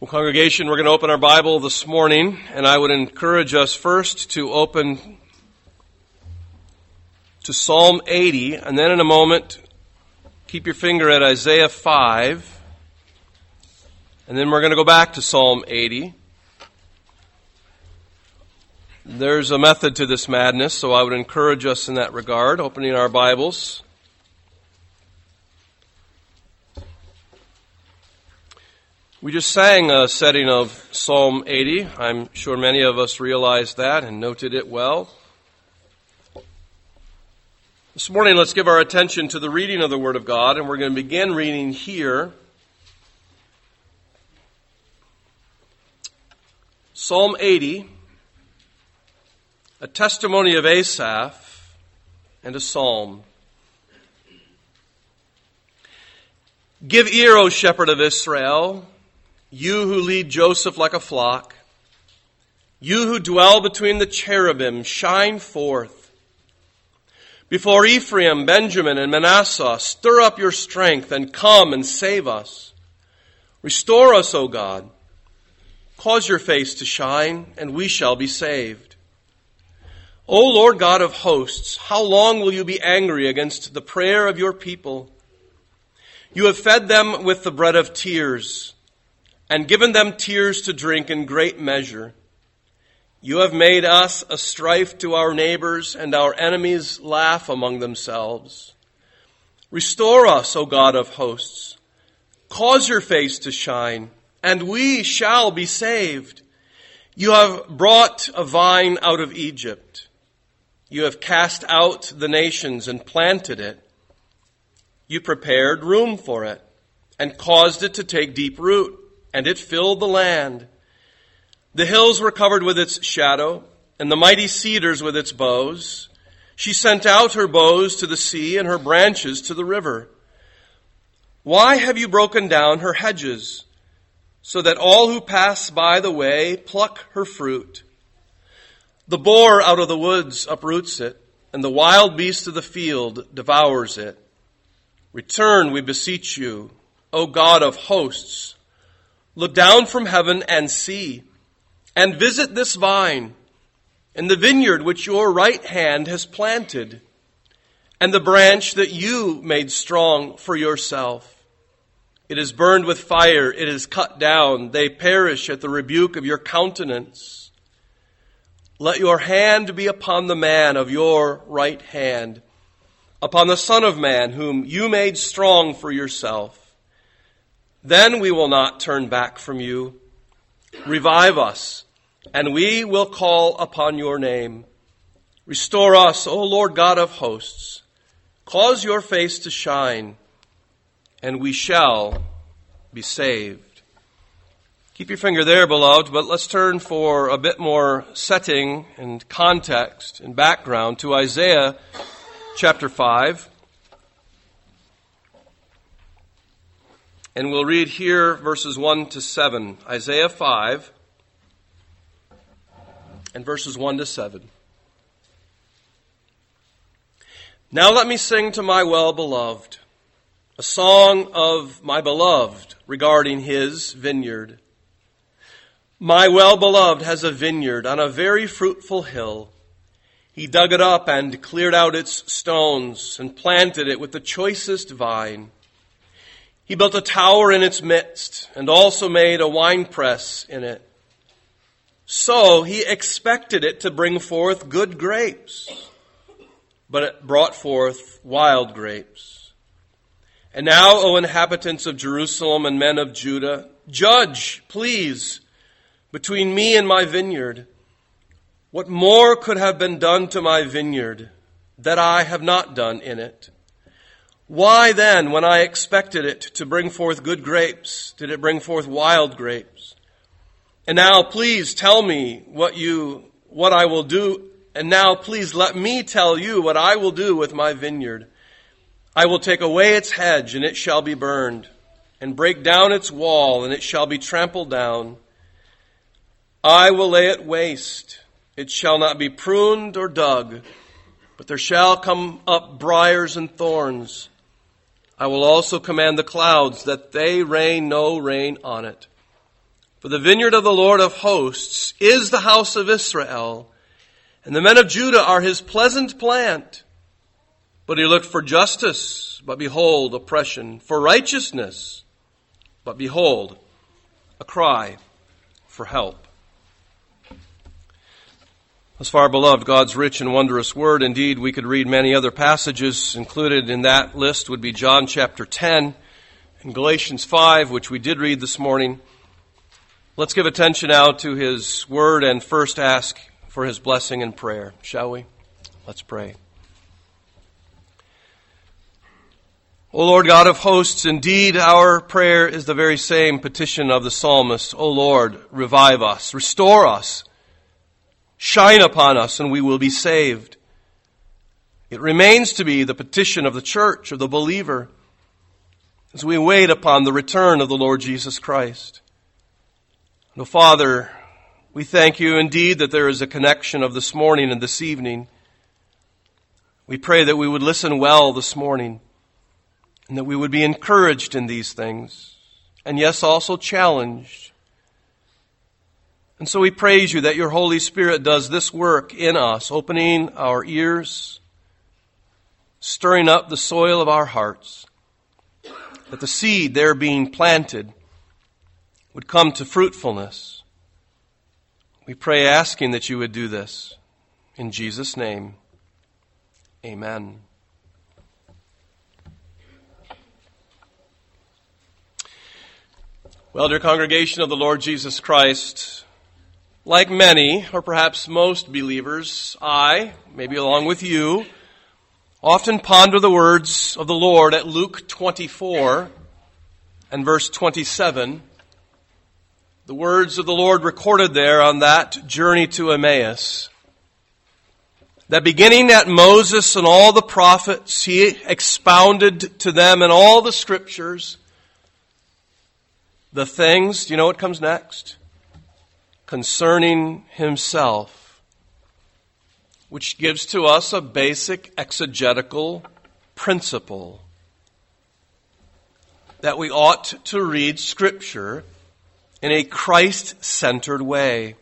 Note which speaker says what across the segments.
Speaker 1: Well, congregation, we're going to open our Bible this morning, and I would encourage us first to open to Psalm 80, and then in a moment, keep your finger at Isaiah 5, and then we're going to go back to Psalm 80. There's a method to this madness, so I would encourage us in that regard, opening our Bibles. We just sang a setting of Psalm 80. I'm sure many of us realized that and noted it well. This morning, let's give our attention to the reading of the Word of God, and we're going to begin reading here. Psalm 80, a testimony of Asaph and a psalm. Give ear, O shepherd of Israel, you who lead Joseph like a flock. You who dwell between the cherubim, shine forth. Before Ephraim, Benjamin, and Manasseh, stir up your strength and come and save us. Restore us, O God. Cause your face to shine, and we shall be saved. O Lord God of hosts, how long will you be angry against the prayer of your people? You have fed them with the bread of tears, and given them tears to drink in great measure. You have made us a strife to our neighbors, and our enemies laugh among themselves. Restore us, O God of hosts. Cause your face to shine, and we shall be saved. You have brought a vine out of Egypt. You have cast out the nations and planted it. You prepared room for it, and caused it to take deep root, and it filled the land. The hills were covered with its shadow, and the mighty cedars with its boughs. She sent out her boughs to the sea and her branches to the river. Why have you broken down her hedges, so that all who pass by the way pluck her fruit? The boar out of the woods uproots it, and the wild beast of the field devours it. Return, we beseech you, O God of hosts. Look down from heaven and see, and visit this vine, and the vineyard which your right hand has planted, and the branch that you made strong for yourself. It is burned with fire, it is cut down, they perish at the rebuke of your countenance. Let your hand be upon the man of your right hand, upon the Son of Man whom you made strong for yourself. Then we will not turn back from you. Revive us, and we will call upon your name. Restore us, O Lord God of hosts. Cause your face to shine, and we shall be saved. Keep your finger there, beloved, but let's turn for a bit more setting and context and background to Isaiah chapter 5. And we'll read here verses 1 to 7. Isaiah 5 and verses 1 to 7. Now let me sing to my well-beloved, a song of my beloved regarding his vineyard. My well-beloved has a vineyard on a very fruitful hill. He dug it up and cleared out its stones and planted it with the choicest vine. He built a tower in its midst and also made a winepress in it. So he expected it to bring forth good grapes, but it brought forth wild grapes. And now, O inhabitants of Jerusalem and men of Judah, judge, please, between me and my vineyard. What more could have been done to my vineyard that I have not done in it? Why then, when I expected it to bring forth good grapes, did it bring forth wild grapes? And now please tell me what I will do. And now please let me tell you what I will do with my vineyard. I will take away its hedge, and it shall be burned, and break down its wall, and it shall be trampled down. I will lay it waste. It shall not be pruned or dug, but there shall come up briars and thorns. I will also command the clouds that they rain no rain on it. For the vineyard of the Lord of hosts is the house of Israel, and the men of Judah are his pleasant plant. But he looked for justice, but behold, oppression, for righteousness, but behold, a cry for help. As far, beloved, God's rich and wondrous word. Indeed, we could read many other passages. Included in that list would be John chapter 10 and Galatians 5, which we did read this morning. Let's give attention now to his word and first ask for his blessing and prayer, shall we? Let's pray. O Lord God of hosts, indeed our prayer is the very same petition of the psalmist. O Lord, revive us, restore us, shine upon us, and we will be saved. It remains to be the petition of the church, of the believer, as we wait upon the return of the Lord Jesus Christ. No, Father, we thank you indeed that there is a connection of this morning and this evening. We pray that we would listen well this morning and that we would be encouraged in these things and yes, also challenged. And so we praise you that your Holy Spirit does this work in us, opening our ears, stirring up the soil of our hearts, that the seed there being planted would come to fruitfulness. We pray asking that you would do this. In Jesus' name, amen. Well, dear congregation of the Lord Jesus Christ, like many, or perhaps most believers, I, maybe along with you, often ponder the words of the Lord at Luke 24 and verse 27. The words of the Lord recorded there on that journey to Emmaus. That beginning at Moses and all the prophets, he expounded to them in all the scriptures the things, do you know what comes next? Concerning himself, which gives to us a basic exegetical principle that we ought to read Scripture in a Christ-centered way.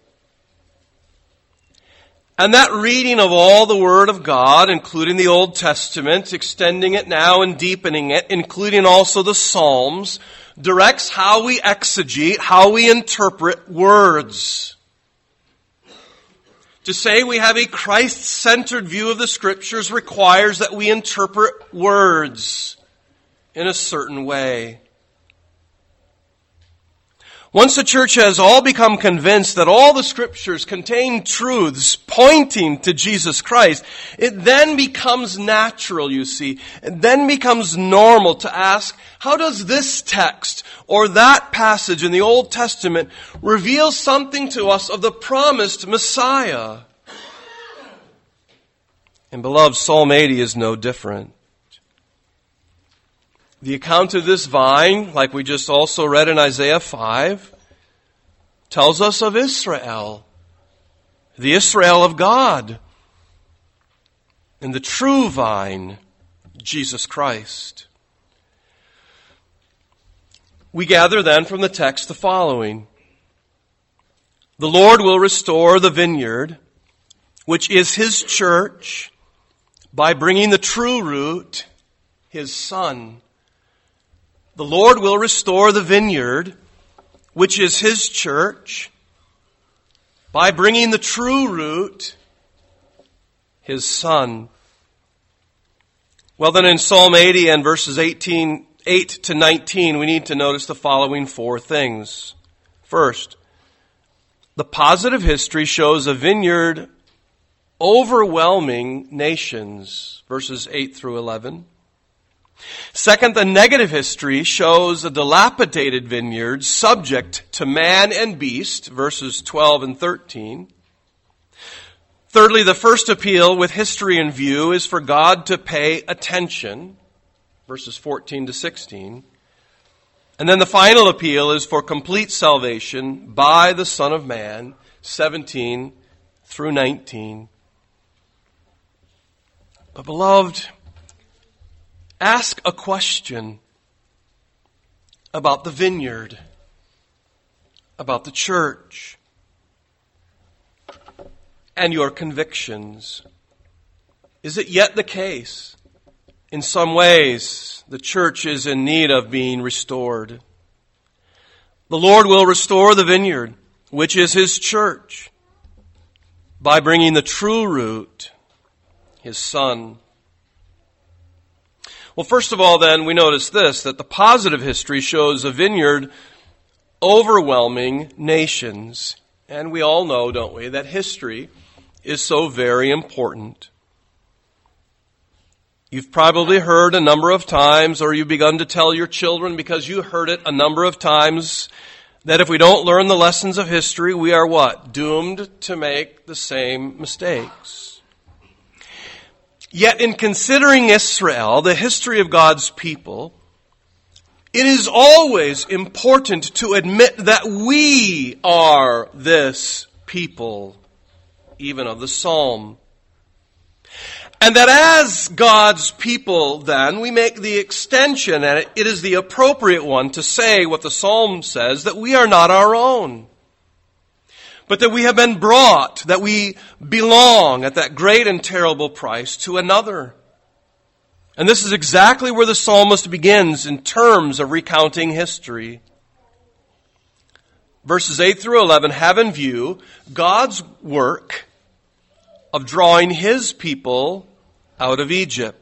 Speaker 1: And that reading of all the Word of God, including the Old Testament, extending it now and deepening it, including also the Psalms, directs how we exegete, how we interpret words. To say we have a Christ-centered view of the Scriptures requires that we interpret words in a certain way. Once the church has all become convinced that all the Scriptures contain truths pointing to Jesus Christ, it then becomes natural, you see. It then becomes normal to ask, how does this text or that passage in the Old Testament reveal something to us of the promised Messiah? And beloved, Psalm 80 is no different. The account of this vine, like we just also read in Isaiah 5, tells us of Israel, the Israel of God, and the true vine, Jesus Christ. We gather then from the text the following. The Lord will restore the vineyard, which is his church, by bringing the true root, his Son. The Lord will restore the vineyard, which is his church, by bringing the true root, his Son. Well then, in Psalm 80 and verses 8 to 19, we need to notice the following four things. First, the positive history shows a vineyard overwhelming nations, verses 8 through 11. Second, the negative history shows a dilapidated vineyard subject to man and beast, verses 12 and 13. Thirdly, the first appeal with history in view is for God to pay attention, verses 14 to 16. And then the final appeal is for complete salvation by the Son of Man, 17 through 19. But beloved, ask a question about the vineyard, about the church and your convictions? Is it yet the case? In some ways, the church is in need of being restored. The Lord will restore the vineyard, which is His church, by bringing the true root, His Son. Well, first of all, then, we notice this, that the positive history shows a vineyard overwhelming nations. And we all know, don't we, that history is so very important. You've probably heard a number of times, or you've begun to tell your children because you heard it a number of times, that if we don't learn the lessons of history, we are what? Doomed to make the same mistakes. Yet in considering Israel, the history of God's people, it is always important to admit that we are this people, even of the psalm. And that as God's people, then, we make the extension, and it is the appropriate one to say what the psalm says, that we are not our own, but that we have been brought, that we belong at that great and terrible price to another. And this is exactly where the psalmist begins in terms of recounting history. Verses 8 through 11 have in view God's work of drawing His people out of Egypt.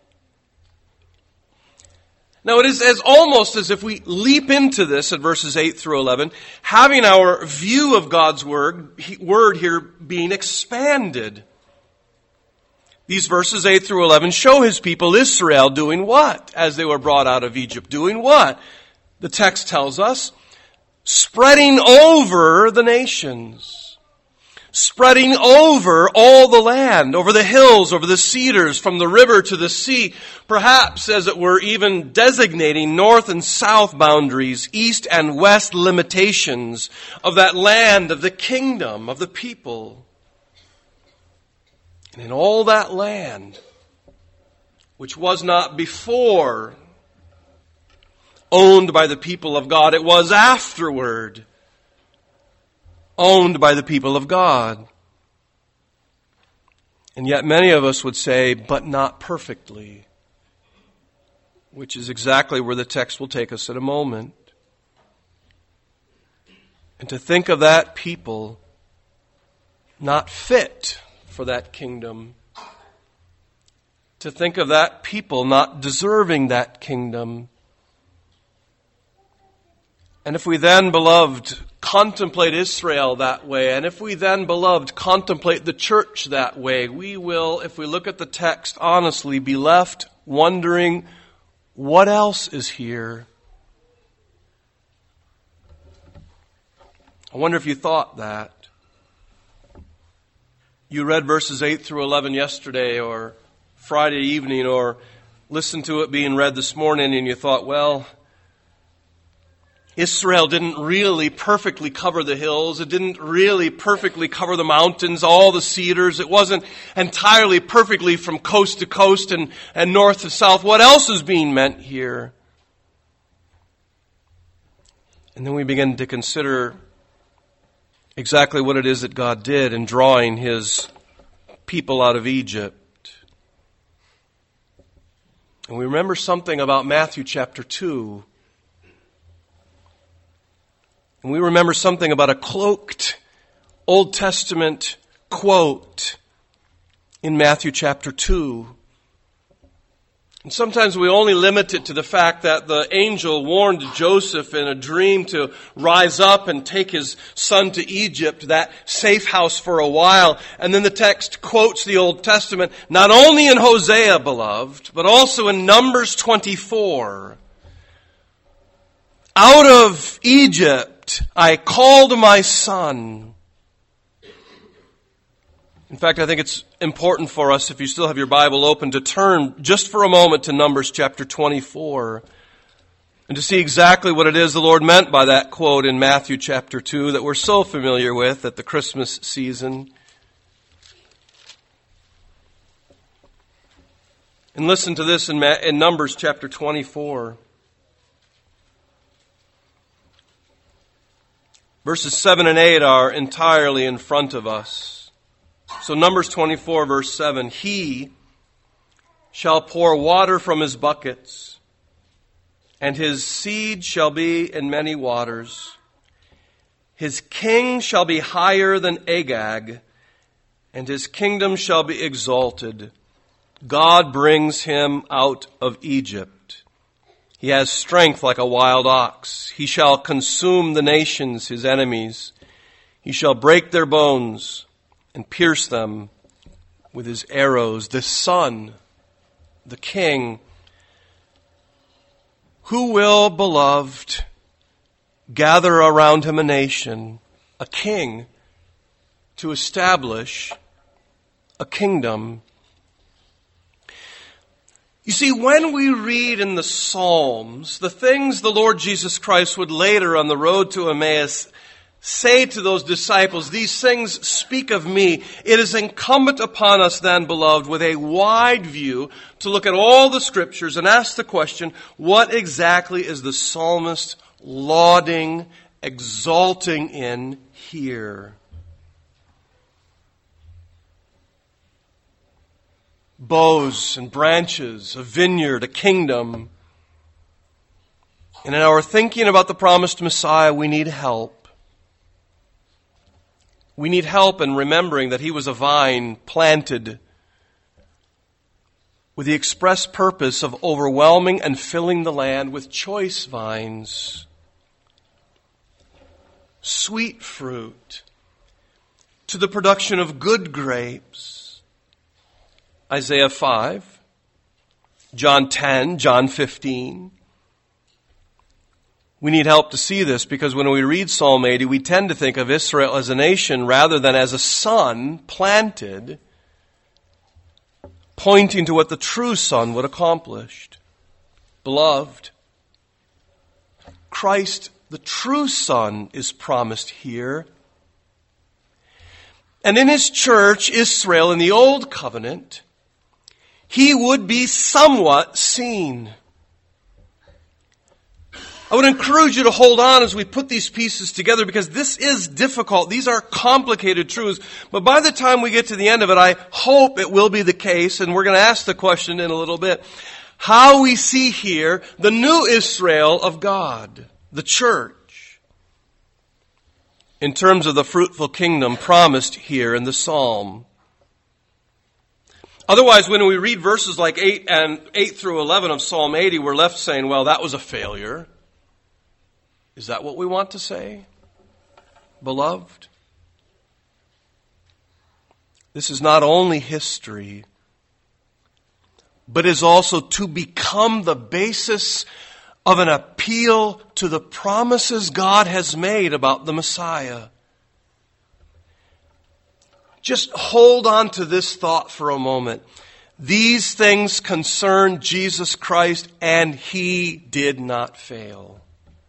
Speaker 1: Now it is almost as if we leap into this at verses 8 through 11, having our view of God's word here being expanded. These verses 8 through 11 show His people Israel doing what as they were brought out of Egypt? Doing what? The text tells us, spreading over the nations. Spreading over all the land, over the hills, over the cedars, from the river to the sea, perhaps, as it were, even designating north and south boundaries, east and west limitations of that land, of the kingdom, of the people. And in all that land, which was not before owned by the people of God, it was afterward owned by the people of God. And yet many of us would say, but not perfectly, which is exactly where the text will take us in a moment. And to think of that people not fit for that kingdom, to think of that people not deserving that kingdom. And if we then, beloved, contemplate Israel that way, and if we then, beloved, contemplate the church that way, we will, if we look at the text honestly, be left wondering, what else is here? I wonder if you thought that. You read verses 8 through 11 yesterday or Friday evening, or listened to it being read this morning, and you thought, well, Israel didn't really perfectly cover the hills. It didn't really perfectly cover the mountains, all the cedars. It wasn't entirely perfectly from coast to coast and north to south. What else is being meant here? And then we begin to consider exactly what it is that God did in drawing His people out of Egypt. And we remember something about Matthew chapter 2. And we remember something about a cloaked Old Testament quote in Matthew chapter 2. And sometimes we only limit it to the fact that the angel warned Joseph in a dream to rise up and take his son to Egypt, that safe house, for a while. And then the text quotes the Old Testament, not only in Hosea, beloved, but also in Numbers 24. Out of Egypt I called my son. In fact, I think it's important for us, if you still have your Bible open, to turn just for a moment to Numbers chapter 24 and to see exactly what it is the Lord meant by that quote in Matthew chapter 2 that we're so familiar with at the Christmas season. And listen to this in Numbers chapter 24. Verses 7 and 8 are entirely in front of us. So Numbers 24, verse 7, He shall pour water from his buckets, and his seed shall be in many waters. His king shall be higher than Agag, and his kingdom shall be exalted. God brings him out of Egypt. He has strength like a wild ox. He shall consume the nations, his enemies. He shall break their bones and pierce them with his arrows. The Son, the King, who will, beloved, gather around him a nation, a king, to establish a kingdom. You see, when we read in the Psalms the things the Lord Jesus Christ would later on the road to Emmaus say to those disciples, these things speak of me, it is incumbent upon us then, beloved, with a wide view to look at all the Scriptures and ask the question, what exactly is the psalmist lauding, exalting in here? Boughs and branches, a vineyard, a kingdom. And in our thinking about the promised Messiah, we need help. We need help in remembering that he was a vine planted with the express purpose of overwhelming and filling the land with choice vines, sweet fruit, to the production of good grapes. Isaiah 5, John 10, John 15. We need help to see this because when we read Psalm 80, we tend to think of Israel as a nation rather than as a son planted, pointing to what the true son would accomplish. Beloved, Christ, the true son, is promised here. And in his church, Israel, in the Old Covenant, he would be somewhat seen. I would encourage you to hold on as we put these pieces together because this is difficult. These are complicated truths. But by the time we get to the end of it, I hope it will be the case, and we're going to ask the question in a little bit, how we see here the new Israel of God, the church, in terms of the fruitful kingdom promised here in the psalm. Otherwise, when we read verses like 8 through 11 of Psalm 80, we're left saying, well, that was a failure. Is that what we want to say, beloved? This is not only history, but is also to become the basis of an appeal to the promises God has made about the Messiah. Just hold on to this thought for a moment. These things concern Jesus Christ, and he did not fail.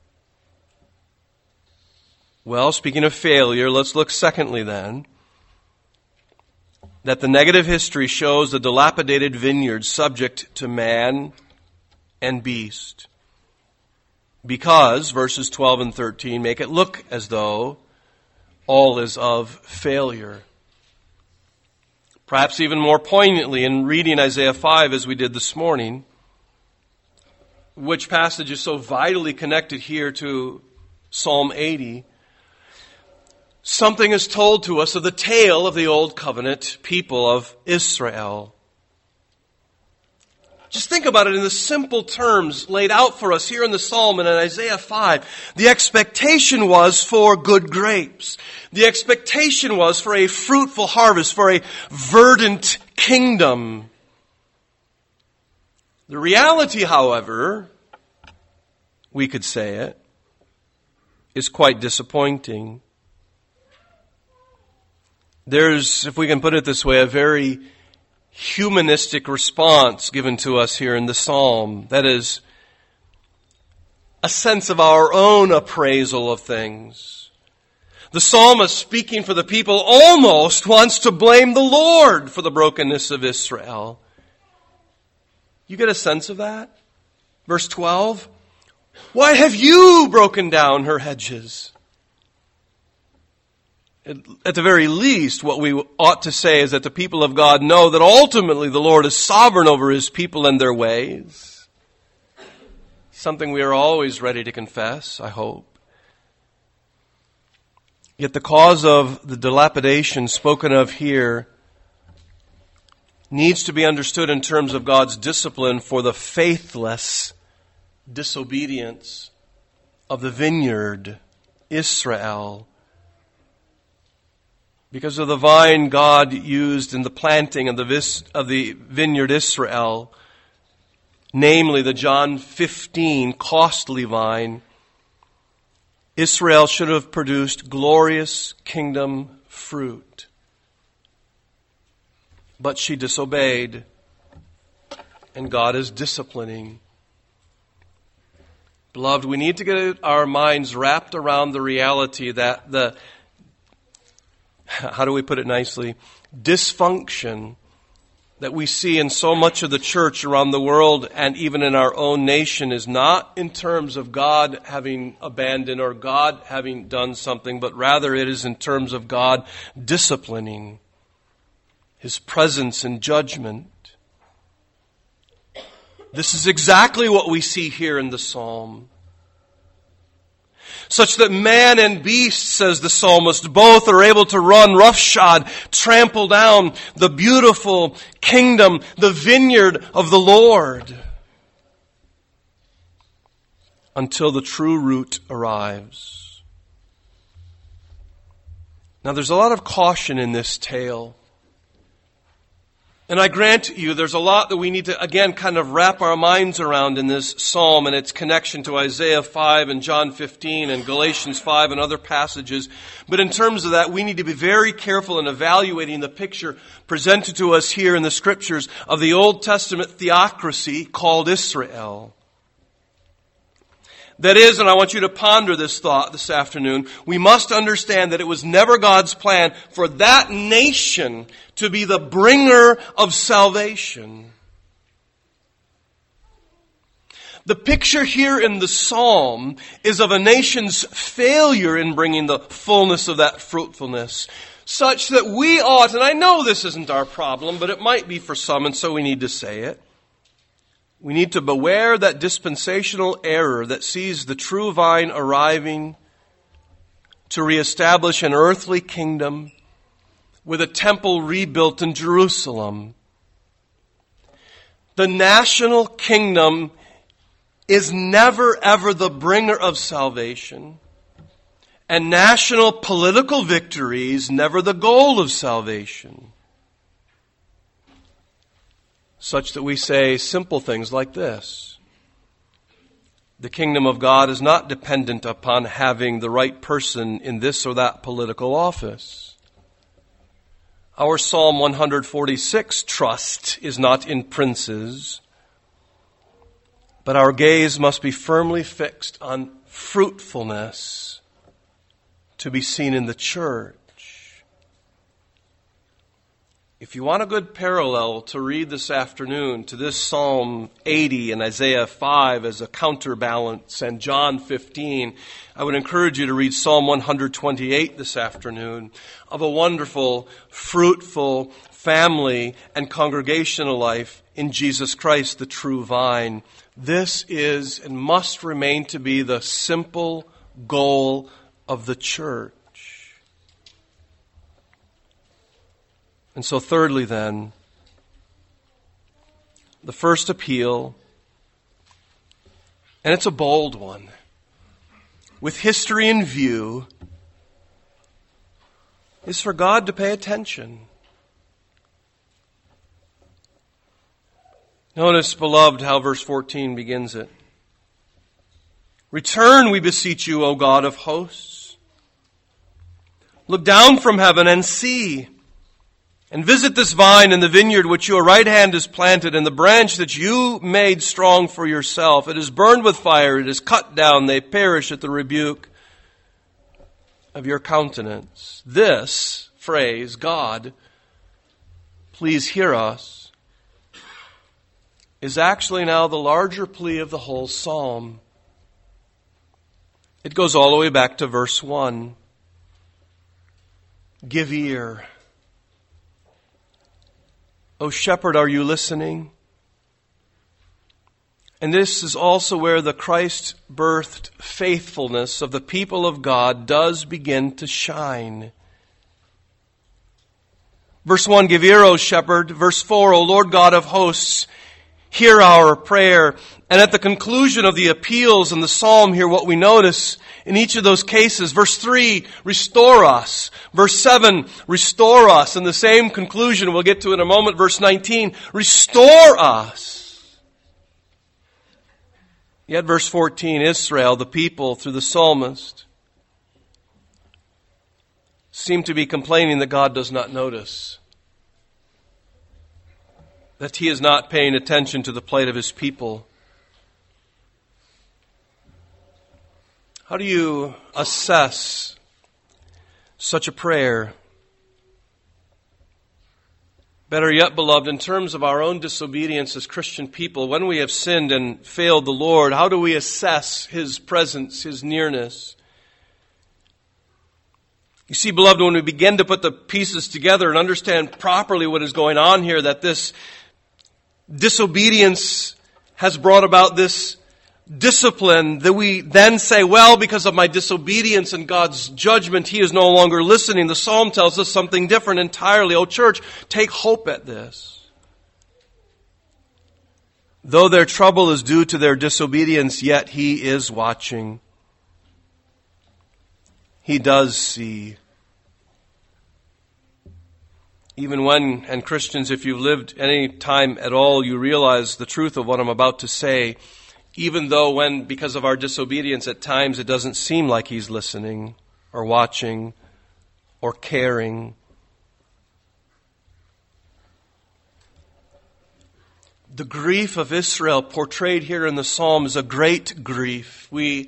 Speaker 1: Well, speaking of failure, let's look secondly then, that the negative history shows the dilapidated vineyard subject to man and beast. Because verses 12 and 13 make it look as though all is of failure. Perhaps even more poignantly in reading Isaiah 5 as we did this morning, which passage is so vitally connected here to Psalm 80, something is told to us of the tale of the Old Covenant people of Israel. Just think about it in the simple terms laid out for us here in the Psalm and in Isaiah 5. The expectation was for good grapes. The expectation was for a fruitful harvest, for a verdant kingdom. The reality, however, we could say it, is quite disappointing. There's, if we can put it this way, a very humanistic response given to us here in the psalm. That is, a sense of our own appraisal of things. The psalmist, speaking for the people, almost wants to blame the Lord for the brokenness of Israel. You get a sense of that? Verse 12, why have you broken down her hedges? At the very least, what we ought to say is that the people of God know that ultimately the Lord is sovereign over His people and their ways. Something we are always ready to confess, I hope. Yet the cause of the dilapidation spoken of here needs to be understood in terms of God's discipline for the faithless disobedience of the vineyard, Israel. Because of the vine God used in the planting of the vineyard Israel, namely the John 15 costly vine, Israel should have produced glorious kingdom fruit. But she disobeyed, and God is disciplining. Beloved, we need to get our minds wrapped around the reality that how do we put it nicely, dysfunction that we see in so much of the church around the world and even in our own nation is not in terms of God having abandoned or God having done something, but rather it is in terms of God disciplining, His presence and judgment. This is exactly what we see here in the psalm. Such that man and beast, says the psalmist, both are able to run roughshod, trample down the beautiful kingdom, the vineyard of the Lord, until the true root arrives. Now there's a lot of caution in this tale. And I grant you, there's a lot that we need to, again, kind of wrap our minds around in this psalm and its connection to Isaiah 5 and John 15 and Galatians 5 and other passages. But in terms of that, we need to be very careful in evaluating the picture presented to us here in the Scriptures of the Old Testament theocracy called Israel. That is, and I want you to ponder this thought this afternoon, we must understand that it was never God's plan for that nation to be the bringer of salvation. The picture here in the psalm is of a nation's failure in bringing the fullness of that fruitfulness, such that we ought, and I know this isn't our problem, but it might be for some, and so we need to say it. We need to beware that dispensational error that sees the true vine arriving to reestablish an earthly kingdom with a temple rebuilt in Jerusalem. The national kingdom is never ever the bringer of salvation, and national political victories never the goal of salvation. Such that we say simple things like this. The kingdom of God is not dependent upon having the right person in this or that political office. Our Psalm 146 trust is not in princes, but our gaze must be firmly fixed on fruitfulness to be seen in the church. If you want a good parallel to read this afternoon to this Psalm 80 and Isaiah 5 as a counterbalance and John 15, I would encourage you to read Psalm 128 this afternoon of a wonderful, fruitful family and congregational life in Jesus Christ, the true vine. This is and must remain to be the simple goal of the church. And so thirdly then, the first appeal, and it's a bold one, with history in view, is for God to pay attention. Notice, beloved, how verse 14 begins it. Return, we beseech you, O God of hosts. Look down from heaven and see. And visit this vine and the vineyard which your right hand has planted, and the branch that you made strong for yourself. It is burned with fire, it is cut down, they perish at the rebuke of your countenance. This phrase, God, please hear us, is actually now the larger plea of the whole psalm. It goes all the way back to verse 1. give ear. O shepherd, are you listening? And this is also where the Christ-birthed faithfulness of the people of God does begin to shine. Verse 1, give ear, O shepherd. Verse 4, O Lord God of hosts, hear our prayer. And at the conclusion of the appeals in the psalm here, what we notice in each of those cases, verse 3, restore us. Verse 7, restore us. And the same conclusion we'll get to in a moment, verse 19, restore us. Yet verse 14, Israel, the people, through the psalmist, seem to be complaining that God does not notice, that He is not paying attention to the plight of His people. How do you assess such a prayer? Better yet, beloved, in terms of our own disobedience as Christian people, when we have sinned and failed the Lord, how do we assess His presence, His nearness? You see, beloved, when we begin to put the pieces together and understand properly what is going on here, that this disobedience has brought about this discipline, that we then say, well, because of my disobedience and God's judgment, He is no longer listening. The psalm tells us something different entirely. Oh, church, take hope at this. Though their trouble is due to their disobedience, yet He is watching. He does see. Even when, and Christians, if you've lived any time at all, you realize the truth of what I'm about to say, even though when, because of our disobedience, at times it doesn't seem like He's listening or watching or caring. The grief of Israel portrayed here in the psalm is a great grief. We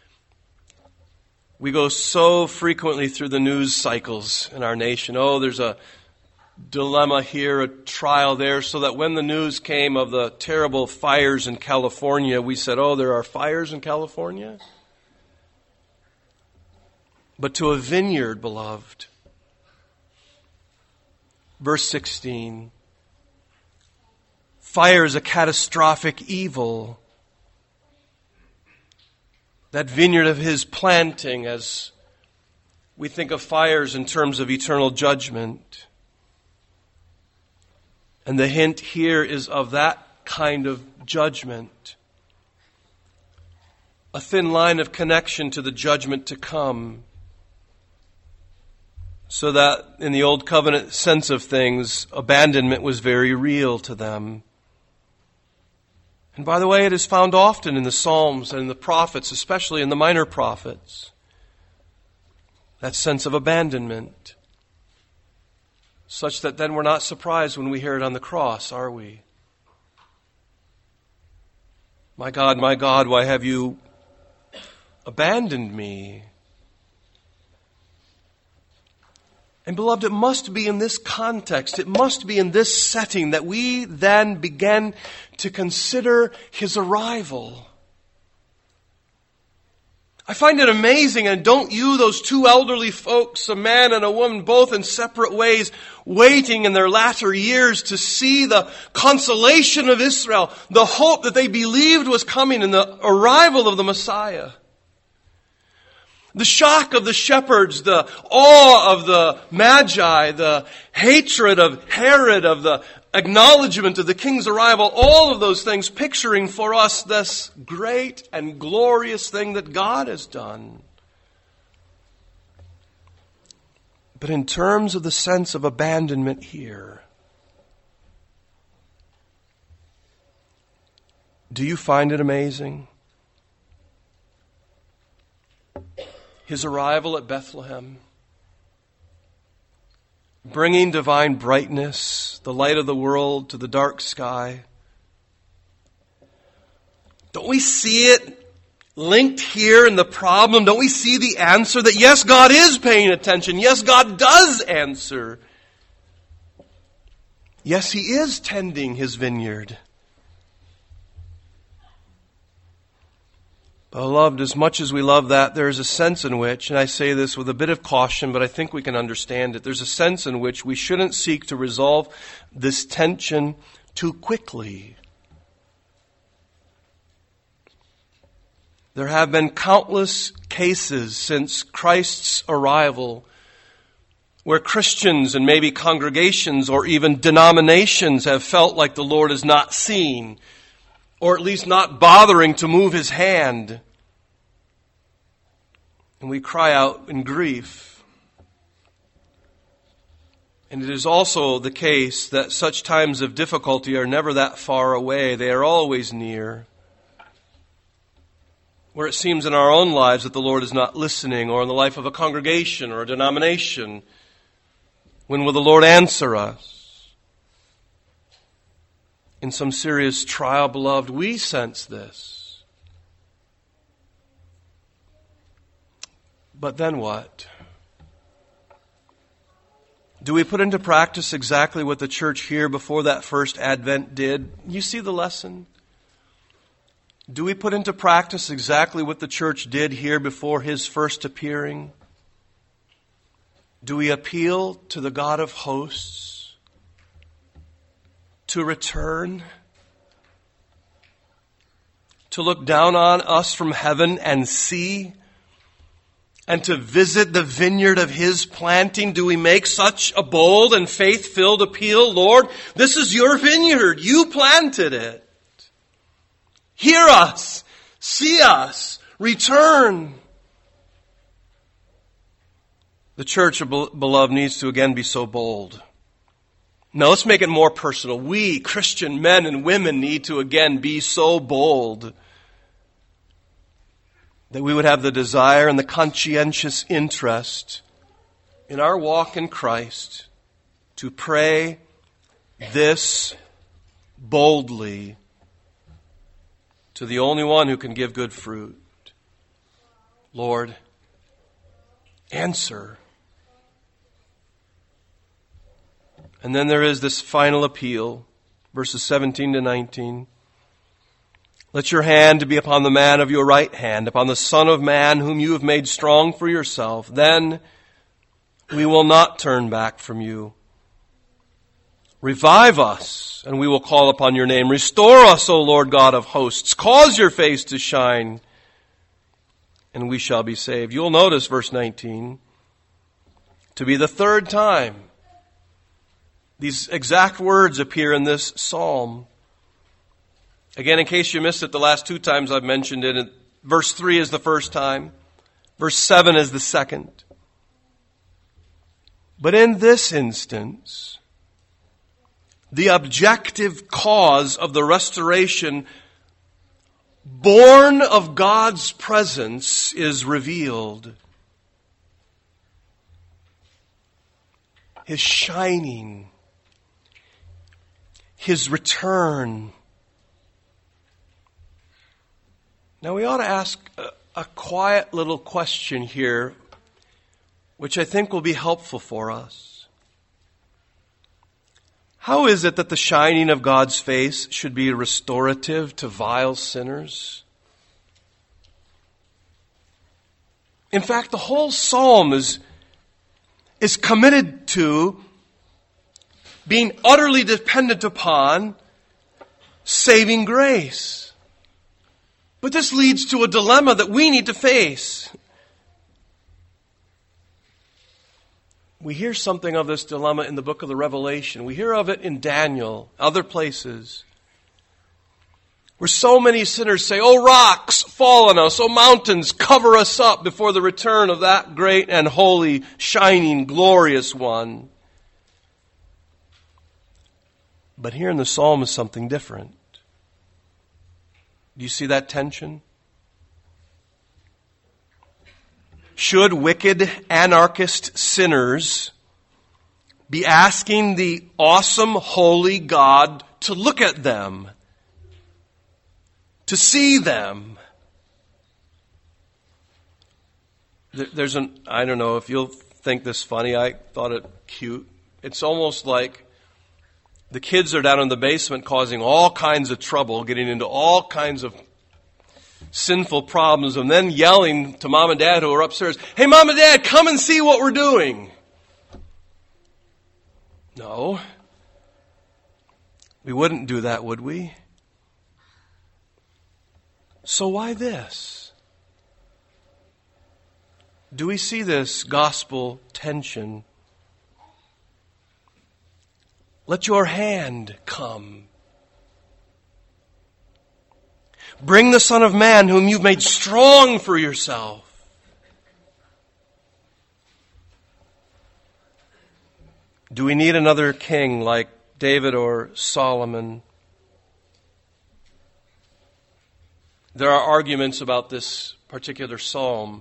Speaker 1: go so frequently through the news cycles in our nation. Oh, there's a dilemma here, a trial there, so that when the news came of the terrible fires in California, we said, oh, there are fires in California? But to a vineyard, beloved. Verse 16. Fire is a catastrophic evil. That vineyard of His planting, as we think of fires in terms of eternal judgment. And the hint here is of that kind of judgment. A thin line of connection to the judgment to come. So that in the Old Covenant sense of things, abandonment was very real to them. And by the way, it is found often in the Psalms and in the prophets, especially in the minor prophets. That sense of abandonment. Such that then we're not surprised when we hear it on the cross, are we? My God, why have you abandoned me? And beloved, it must be in this context, it must be in this setting that we then begin to consider His arrival. I find it amazing, and don't you, those two elderly folks, a man and a woman, both in separate ways, waiting in their latter years to see the consolation of Israel, the hope that they believed was coming in the arrival of the Messiah. The shock of the shepherds, the awe of the Magi, the hatred of Herod, of the acknowledgement of the king's arrival, all of those things picturing for us this great and glorious thing that God has done. But in terms of the sense of abandonment here, do you find it amazing? His arrival at Bethlehem, bringing divine brightness, the light of the world to the dark sky. Don't we see it linked here in the problem? Don't we see the answer that yes, God is paying attention. Yes, God does answer. Yes, He is tending His vineyard. Beloved, as much as we love that, there is a sense in which, and I say this with a bit of caution, but I think we can understand it, there's a sense in which we shouldn't seek to resolve this tension too quickly. There have been countless cases since Christ's arrival where Christians and maybe congregations or even denominations have felt like the Lord is not seen, or at least not bothering to move His hand. And we cry out in grief. And it is also the case that such times of difficulty are never that far away. They are always near. Where it seems in our own lives that the Lord is not listening, or in the life of a congregation or a denomination, when will the Lord answer us? In some serious trial, beloved, we sense this. But then what? Do we put into practice exactly what the church here before that first advent did? You see the lesson? Do we put into practice exactly what the church did here before His first appearing? Do we appeal to the God of hosts to return, to look down on us from heaven and see, and to visit the vineyard of His planting? Do we make such a bold and faith-filled appeal? Lord, this is your vineyard. You planted it. Hear us. See us. Return. The church, beloved, needs to again be so bold. Now let's make it more personal. We, Christian men and women, need to again be so bold that we would have the desire and the conscientious interest in our walk in Christ to pray this boldly to the only one who can give good fruit. Lord, answer. And then there is this final appeal, verses 17 to 19. Let your hand be upon the man of your right hand, upon the Son of Man whom you have made strong for yourself. Then we will not turn back from you. Revive us, and we will call upon your name. Restore us, O Lord God of hosts. Cause your face to shine, and we shall be saved. You'll notice verse 19, to be the third time these exact words appear in this psalm. Again, in case you missed it, the last two times I've mentioned it, verse 3 is the first time. Verse 7 is the second. But in this instance, the objective cause of the restoration born of God's presence is revealed. His shining, His return. Now we ought to ask a quiet little question here, which I think will be helpful for us. How is it that the shining of God's face should be restorative to vile sinners? In fact, the whole psalm is committed to being utterly dependent upon saving grace. But this leads to a dilemma that we need to face. We hear something of this dilemma in the book of the Revelation. We hear of it in Daniel, other places, where so many sinners say, "Oh, rocks, fall on us. Oh, mountains, cover us up before the return of that great and holy, shining, glorious one." But here in the psalm is something different. Do you see that tension? Should wicked, anarchist sinners be asking the awesome, holy God to look at them, to see them? I don't know if you'll think this funny, I thought it cute. It's almost like the kids are down in the basement causing all kinds of trouble, getting into all kinds of sinful problems and then yelling to mom and dad who are upstairs, "Hey, mom and dad, come and see what we're doing." No. We wouldn't do that, would we? So why this? Do we see this gospel tension? Let your hand come. Bring the Son of Man whom you've made strong for yourself. Do we need another king like David or Solomon? There are arguments about this particular psalm,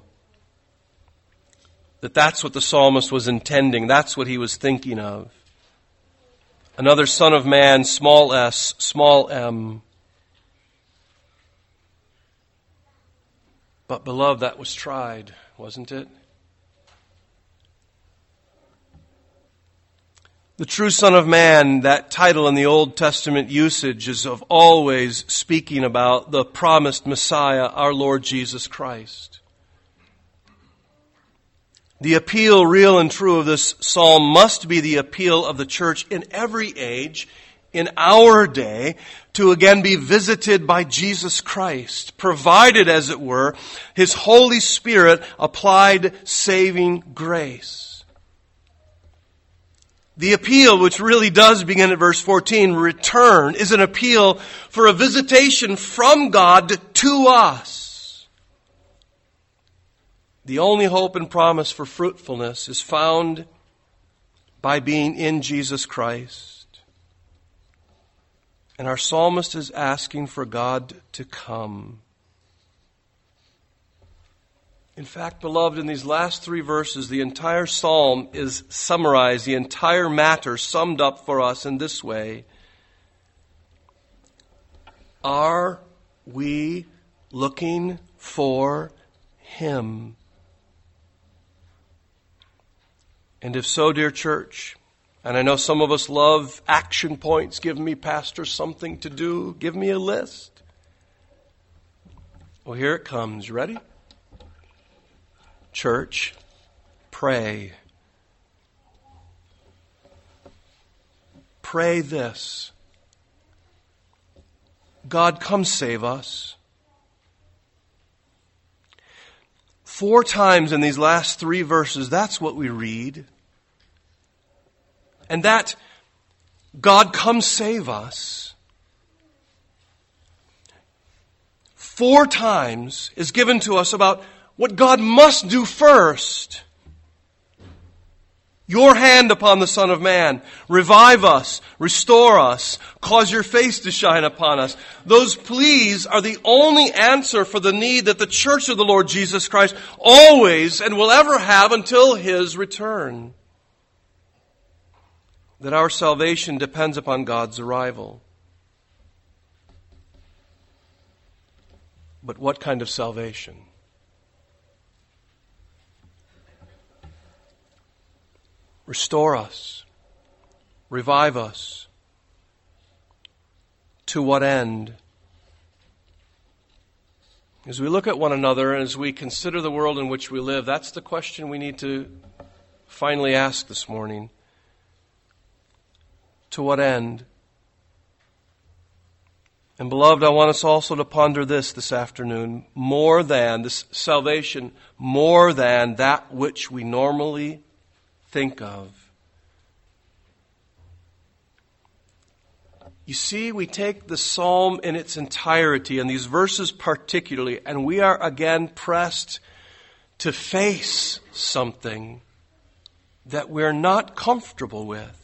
Speaker 1: that's what the psalmist was intending. That's what he was thinking of. Another Son of Man, small s, small m. But beloved, that was tried, wasn't it? The true Son of Man, that title in the Old Testament usage is of always speaking about the promised Messiah, our Lord Jesus Christ. The appeal, real and true, of this psalm must be the appeal of the church in every age, in our day, to again be visited by Jesus Christ, provided, as it were, His Holy Spirit applied saving grace. The appeal, which really does begin at verse 14, return, is an appeal for a visitation from God to us. The only hope and promise for fruitfulness is found by being in Jesus Christ. And our psalmist is asking for God to come. In fact, beloved, in these last 3 verses, the entire psalm is summarized, the entire matter summed up for us in this way. Are we looking for Him? And if so, dear church, and I know some of us love action points, give me, Pastor, something to do, give me a list. Well, here it comes. You ready? Church, pray. Pray this. God, come save us. 4 times in these last 3 verses, that's what we read. And that God, come save us, 4 times is given to us about what God must do first. Your hand upon the Son of Man. Revive us. Restore us. Cause your face to shine upon us. Those pleas are the only answer for the need that the church of the Lord Jesus Christ always and will ever have until His return. That our salvation depends upon God's arrival. But what kind of salvation? Restore us. Revive us. To what end? As we look at one another and as we consider the world in which we live, that's the question we need to finally ask this morning. To what end? And beloved, I want us also to ponder this afternoon. More than, this salvation, more than that which we normally think of. You see, we take the psalm in its entirety, and these verses particularly, and we are again pressed to face something that we're not comfortable with.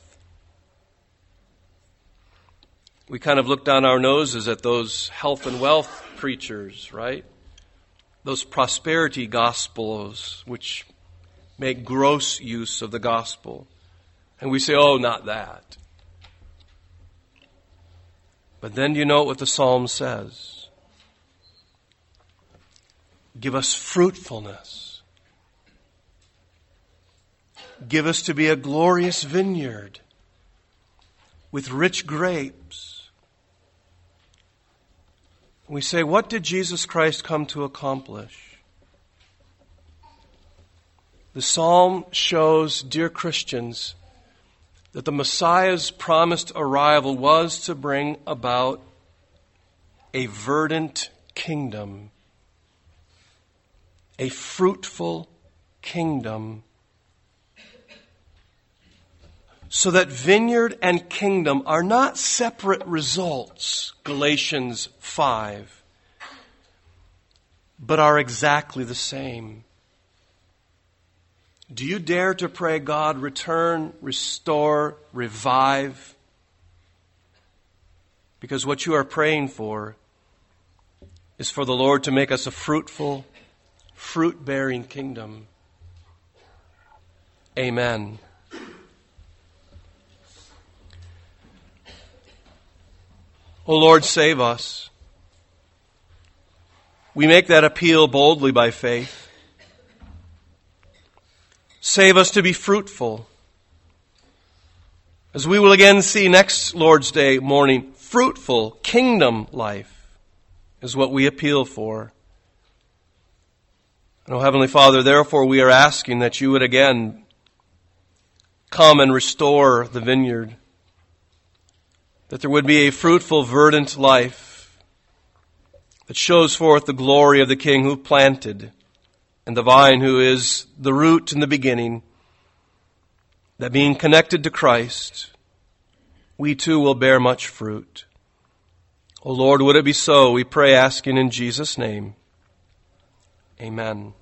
Speaker 1: We kind of look down our noses at those health and wealth preachers, right? Those prosperity gospels, which make gross use of the gospel. And we say, oh, not that. But then you know what the psalm says. Give us fruitfulness. Give us to be a glorious vineyard with rich grapes. We say, what did Jesus Christ come to accomplish? The psalm shows, dear Christians, that the Messiah's promised arrival was to bring about a verdant kingdom, a fruitful kingdom, so that vineyard and kingdom are not separate results, Galatians 5, but are exactly the same. Do you dare to pray, God, return, restore, revive? Because what you are praying for is for the Lord to make us a fruitful, fruit-bearing kingdom. Amen. O Lord, save us. We make that appeal boldly by faith. Save us to be fruitful. As we will again see next Lord's Day morning, fruitful kingdom life is what we appeal for. And, O Heavenly Father, therefore we are asking that you would again come and restore the vineyard, that there would be a fruitful, verdant life that shows forth the glory of the King who planted and the vine who is the root and the beginning, that being connected to Christ, we too will bear much fruit. O Lord, would it be so, we pray, asking in Jesus' name. Amen.